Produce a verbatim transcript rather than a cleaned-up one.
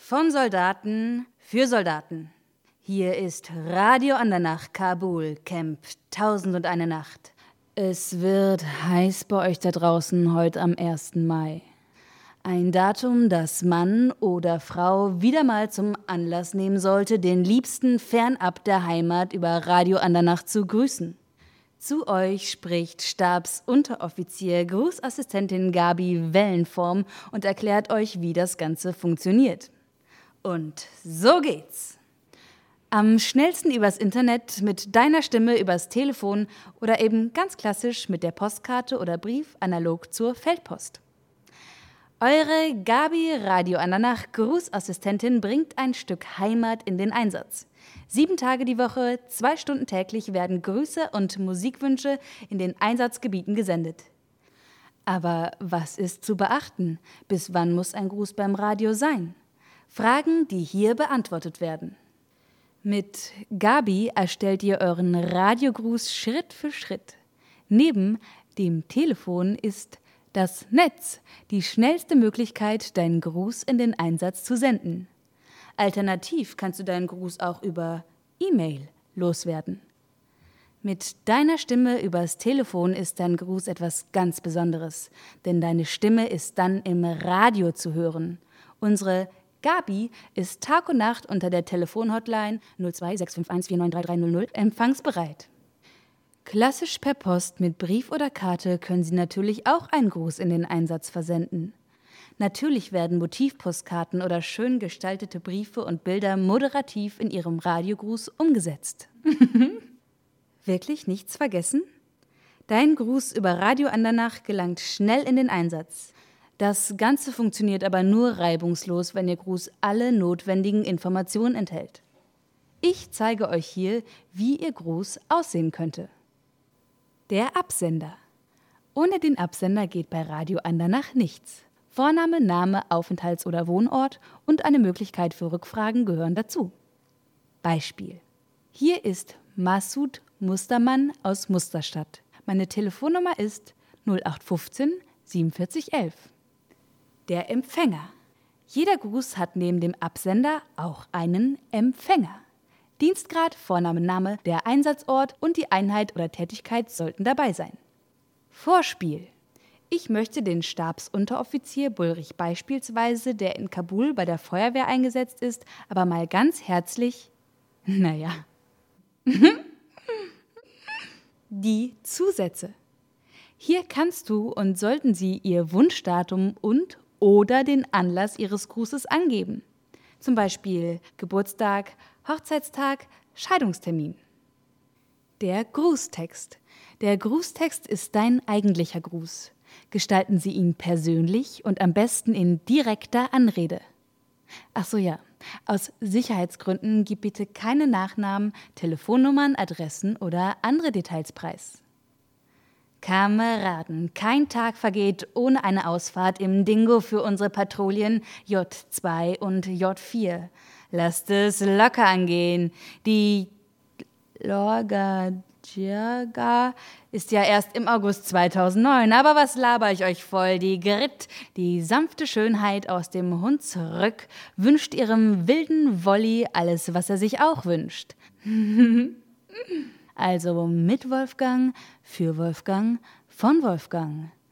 Von Soldaten für Soldaten. Hier ist Radio Andernach, Kabul, Camp Tausendundeine Nacht. Es wird heiß bei euch da draußen heute am ersten Mai. Ein Datum, das Mann oder Frau wieder mal zum Anlass nehmen sollte, den Liebsten fernab der Heimat über Radio Andernach zu grüßen. Zu euch spricht Stabsunteroffizier Grußassistentin Gabi Wellenform und erklärt euch, wie das Ganze funktioniert. Und so geht's. Am schnellsten übers Internet, mit deiner Stimme übers Telefon oder eben ganz klassisch mit der Postkarte oder Brief analog zur Feldpost. Eure Gabi Radio Andernach Grußassistentin bringt ein Stück Heimat in den Einsatz. Sieben Tage die Woche, zwei Stunden täglich werden Grüße und Musikwünsche in den Einsatzgebieten gesendet. Aber was ist zu beachten? Bis wann muss ein Gruß beim Radio sein? Fragen, die hier beantwortet werden. Mit Gabi erstellt ihr euren Radiogruß Schritt für Schritt. Neben dem Telefon ist das Netz die schnellste Möglichkeit, deinen Gruß in den Einsatz zu senden. Alternativ kannst du deinen Gruß auch über E-Mail loswerden. Mit deiner Stimme übers Telefon ist dein Gruß etwas ganz Besonderes, denn deine Stimme ist dann im Radio zu hören. Unsere Gabi ist Tag und Nacht unter der Telefonhotline null zwei sechs fünf eins vier neun drei drei null null empfangsbereit. Klassisch per Post mit Brief oder Karte können Sie natürlich auch einen Gruß in den Einsatz versenden. Natürlich werden Motivpostkarten oder schön gestaltete Briefe und Bilder moderativ in Ihrem Radiogruß umgesetzt. Wirklich nichts vergessen? Dein Gruß über Radio Andernach gelangt schnell in den Einsatz. Das Ganze funktioniert aber nur reibungslos, wenn Ihr Gruß alle notwendigen Informationen enthält. Ich zeige euch hier, wie Ihr Gruß aussehen könnte. Der Absender. Ohne den Absender geht bei Radio Andernach nichts. Vorname, Name, Aufenthalts- oder Wohnort und eine Möglichkeit für Rückfragen gehören dazu. Beispiel. Hier ist Masud Mustermann aus Musterstadt. Meine Telefonnummer ist null acht fünfzehn siebenundvierzig elf. Der Empfänger. Jeder Gruß hat neben dem Absender auch einen Empfänger. Dienstgrad, Vorname, Name, der Einsatzort und die Einheit oder Tätigkeit sollten dabei sein. Vorspiel. Ich möchte den Stabsunteroffizier Bullrich beispielsweise, der in Kabul bei der Feuerwehr eingesetzt ist, aber mal ganz herzlich, naja, die Zusätze. Hier kannst du und sollten Sie Ihr Wunschdatum und oder den Anlass Ihres Grußes angeben. Zum Beispiel Geburtstag, Hochzeitstag, Scheidungstermin. Der Grußtext. Der Grußtext ist dein eigentlicher Gruß. Gestalten Sie ihn persönlich und am besten in direkter Anrede. Ach so, ja, aus Sicherheitsgründen gib bitte keine Nachnamen, Telefonnummern, Adressen oder andere Details preis. Kameraden, kein Tag vergeht ohne eine Ausfahrt im Dingo für unsere Patrouillen J zwei und J vier. Lasst es locker angehen. Die Lorga Djerga ist ja erst im August zweitausendneun, aber was laber ich euch voll? Die Grit, die sanfte Schönheit aus dem Hunsrück, wünscht ihrem wilden Wolli alles, was er sich auch wünscht. Also mit Wolfgang, für Wolfgang, von Wolfgang.